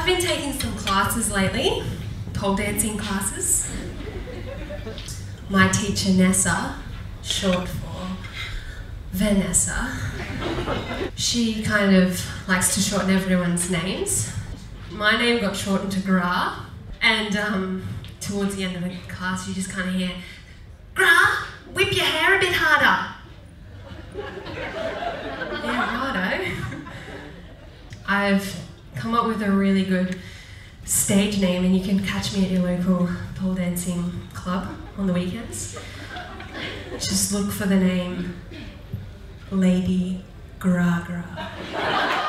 been taking some classes lately, pole dancing classes. My teacher Nessa, short for Vanessa, she kind of likes to shorten everyone's names. My name got shortened to Gra, and towards the end of the class you just kind of hear, "Gra, whip your hair a bit harder." Yeah, righto. I've come up with a really good stage name, and you can catch me at your local pole dancing club on the weekends. Just look for the name Lady Gra Gra.